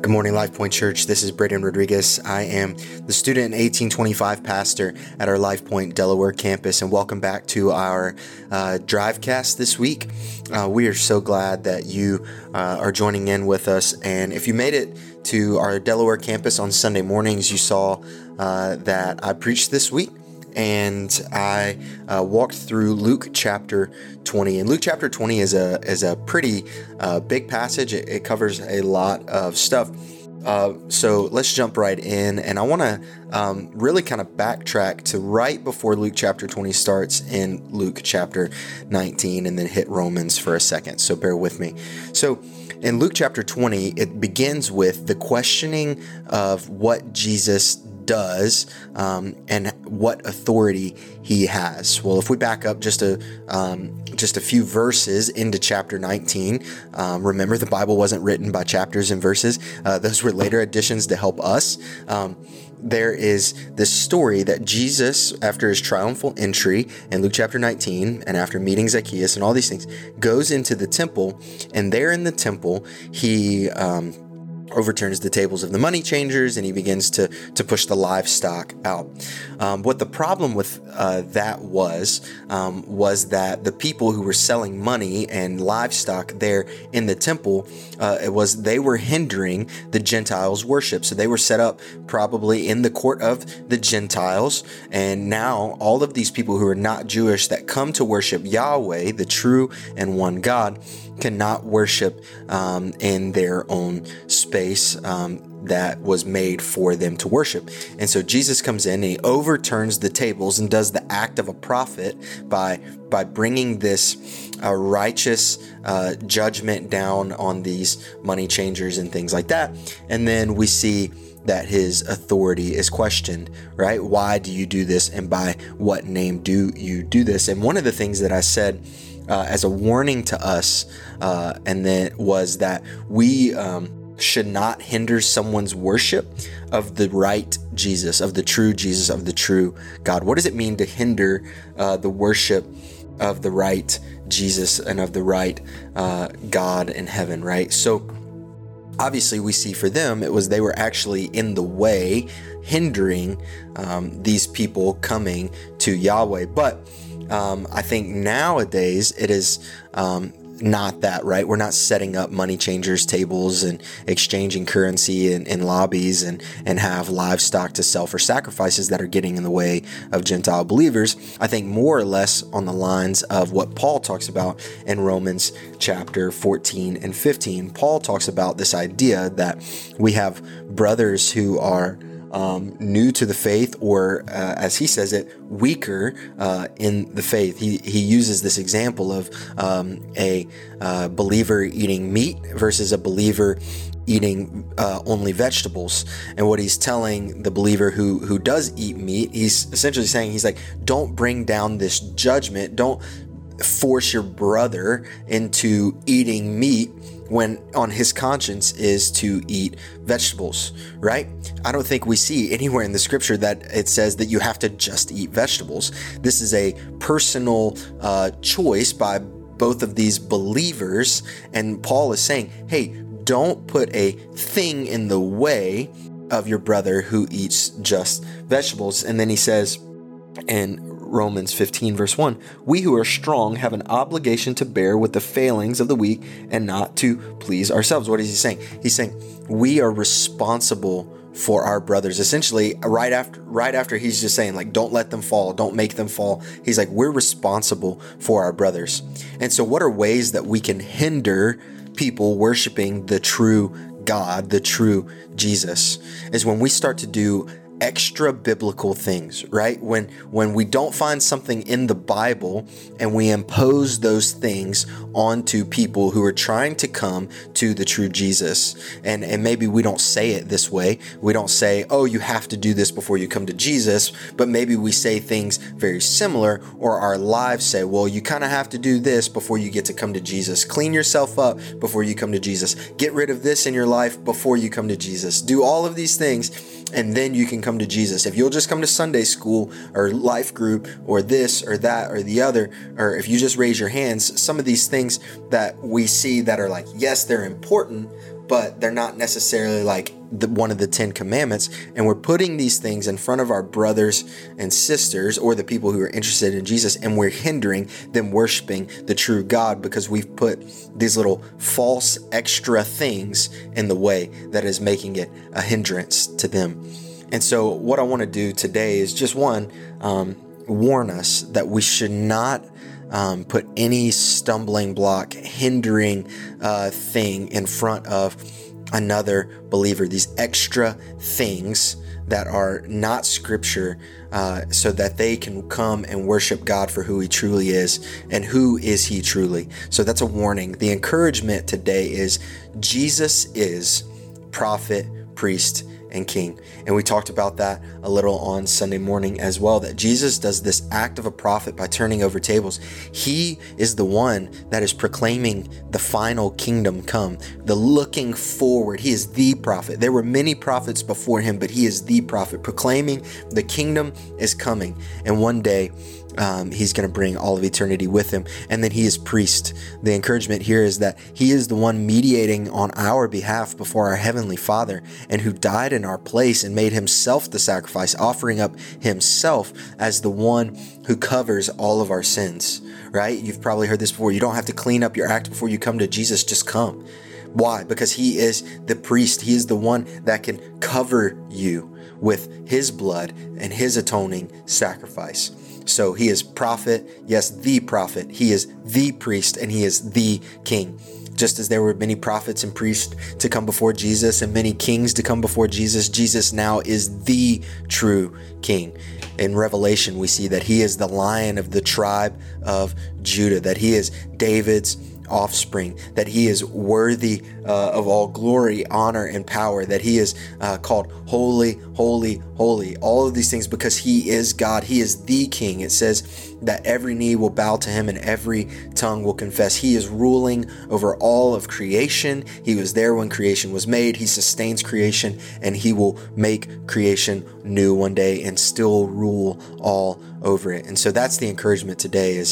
Good morning, Life Point Church. This is Braden Rodriguez. I am the student 1825 pastor at our Life Point Delaware campus, and welcome back to our Drivecast this week. We are so glad that you are joining in with us, and if you made it to our Delaware campus on Sunday mornings, you saw that I preached this week. And I walked through Luke chapter 20. And Luke chapter 20 is a pretty big passage. It covers a lot of stuff. So let's jump right in. And I want to really kind of backtrack to right before Luke chapter 20 starts in Luke chapter 19 and then hit Romans for a second. So bear with me. So in Luke chapter 20, it begins with the questioning of what Jesus does and what authority he has. Well, if we back up just a few verses into chapter 19, remember the Bible wasn't written by chapters and verses. Those were later additions to help us. There is this story that Jesus, after his triumphal entry in Luke chapter 19, and after meeting Zacchaeus and all these things, goes into the temple, and there in the temple, he overturns the tables of the money changers, and he begins to push the livestock out. What the problem with that was that the people who were selling money and livestock there in the temple, they were hindering the Gentiles' worship. So they were set up probably in the court of the Gentiles, and now all of these people who are not Jewish that come to worship Yahweh, the true and one God, cannot worship in their own space that was made for them to worship. And so Jesus comes in and he overturns the tables and does the act of a prophet by bringing this righteous judgment down on these money changers and things like that. And then we see that his authority is questioned, right? Why do you do this? And by what name do you do this? And one of the things that I said as a warning to us, and then was that we should not hinder someone's worship of the right Jesus, of the true Jesus, of the true God. What does it mean to hinder the worship of the right Jesus and of the right God in heaven, right? So obviously we see for them, they were actually in the way, hindering these people coming to Yahweh. But I think nowadays it is not that, right? We're not setting up money changers tables and exchanging currency in lobbies and have livestock to sell for sacrifices that are getting in the way of Gentile believers. I think more or less on the lines of what Paul talks about in Romans chapter 14 and 15. Paul talks about this idea that we have brothers who are new to the faith, or as he says it, weaker in the faith. He uses this example of a believer eating meat versus a believer eating only vegetables. And what he's telling the believer who does eat meat, he's essentially saying, he's like, don't bring down this judgment. Don't force your brother into eating meat when on his conscience is to eat vegetables, right? I don't think we see anywhere in the scripture that it says that you have to just eat vegetables. This is a personal choice by both of these believers. And Paul is saying, hey, don't put a thing in the way of your brother who eats just vegetables. And then he says in Romans 15 verse 1, we who are strong have an obligation to bear with the failings of the weak and not to please ourselves. What is he saying? He's saying we are responsible for our brothers. Essentially, right after he's just saying, like, don't let them fall, don't make them fall. He's like, we're responsible for our brothers. And so what are ways that we can hinder people worshiping the true God, the true Jesus, is when we start to do extra biblical things, right? When we don't find something in the Bible and we impose those things onto people who are trying to come to the true Jesus. And maybe we don't say it this way. We don't say, oh, you have to do this before you come to Jesus, but maybe we say things very similar, or our lives say, well, you kind of have to do this before you get to come to Jesus. Clean yourself up before you come to Jesus. Get rid of this in your life before you come to Jesus. Do all of these things, and then you can come to Jesus. If you'll just come to Sunday school or life group or this or that or the other, or if you just raise your hands, some of these things that we see that are like, yes, they're important, but they're not necessarily like one of the 10 commandments. And we're putting these things in front of our brothers and sisters or the people who are interested in Jesus, and we're hindering them worshiping the true God because we've put these little false extra things in the way that is making it a hindrance to them. And so what I want to do today is just warn us that we should not put any stumbling block, hindering thing in front of another believer, these extra things that are not scripture, so that they can come and worship God for who he truly is. And who is he truly? So that's a warning. The encouragement today is Jesus is prophet, priest, and king. And we talked about that a little on Sunday morning as well, that Jesus does this act of a prophet by turning over tables. He is the one that is proclaiming the final kingdom come, the looking forward. He is the prophet. There were many prophets before him, but he is the prophet proclaiming the kingdom is coming. And one day, he's going to bring all of eternity with him. And then he is priest. The encouragement here is that he is the one mediating on our behalf before our heavenly Father, and who died in our place and made himself the sacrifice, offering up himself as the one who covers all of our sins, right? You've probably heard this before. You don't have to clean up your act before you come to Jesus. Just come. Why? Because he is the priest. He is the one that can cover you with his blood and his atoning sacrifice. So he is prophet, yes, the prophet. He is the priest, and he is the king. Just as there were many prophets and priests to come before Jesus and many kings to come before Jesus, Jesus now is the true king. In Revelation, we see that he is the Lion of the tribe of Judah, that he is David's offspring, that he is worthy of all glory, honor, and power, that he is called holy, holy, holy. All of these things because he is God. He is the king. It says that every knee will bow to him and every tongue will confess. He is ruling over all of creation. He was there when creation was made. He sustains creation, and he will make creation new one day and still rule all over it. And so that's the encouragement today is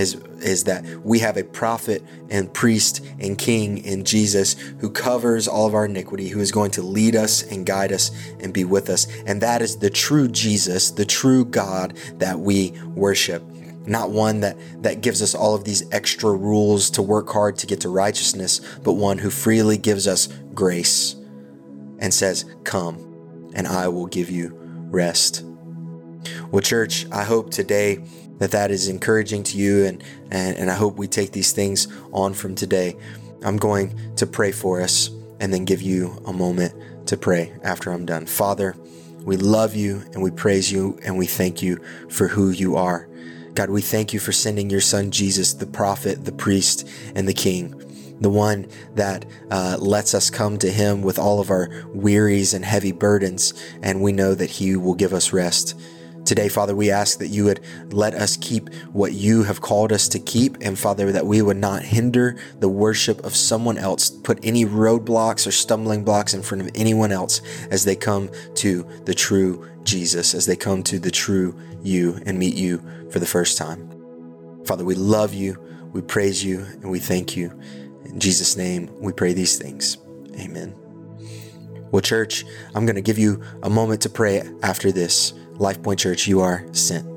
that we have a prophet and priest and king in Jesus who covers all of our iniquity, who is going to lead us and guide us and be with us. And that is the true Jesus, the true God that we worship. Not one that gives us all of these extra rules to work hard to get to righteousness, but one who freely gives us grace and says, "Come, and I will give you rest." Well, church, I hope today that is encouraging to you, and I hope we take these things on from today. I'm going to pray for us and then give you a moment to pray after I'm done. Father, we love you and we praise you and we thank you for who you are. God, we thank you for sending your son, Jesus, the prophet, the priest, and the king, the one that lets us come to him with all of our wearies and heavy burdens, and we know that he will give us rest. Today, Father, we ask that you would let us keep what you have called us to keep, and Father, that we would not hinder the worship of someone else, put any roadblocks or stumbling blocks in front of anyone else as they come to the true Jesus, as they come to the true you and meet you for the first time. Father, we love you, we praise you, and we thank you. In Jesus' name, we pray these things. Amen. Well, church, I'm going to give you a moment to pray after this. LifePoint Church, you are sent.